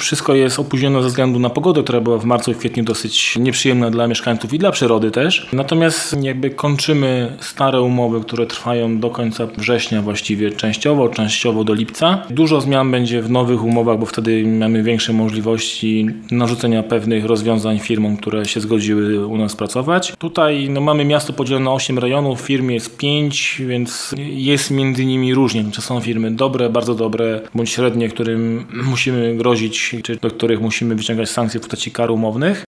Wszystko jest opóźnione ze względu na pogodę, która była w marcu i kwietniu dosyć nieprzyjemna dla mieszkańców i dla przyrody też. Natomiast kończymy stare umowy, które trwają do końca września właściwie częściowo do lipca. Dużo zmian będzie w nowych umowach, bo wtedy mamy większe możliwości narzucenia pewnych rozwiązań firmom, które się zgodziły u nas pracować. Tutaj mamy miasto podzielone na 8 rejonów, firm jest 5, więc jest między nimi różnie. Czy są firmy dobre, bardzo dobre, bądź średnie, którym musimy grozić, czy do których musimy wyciągać sankcje w postaci kar umownych.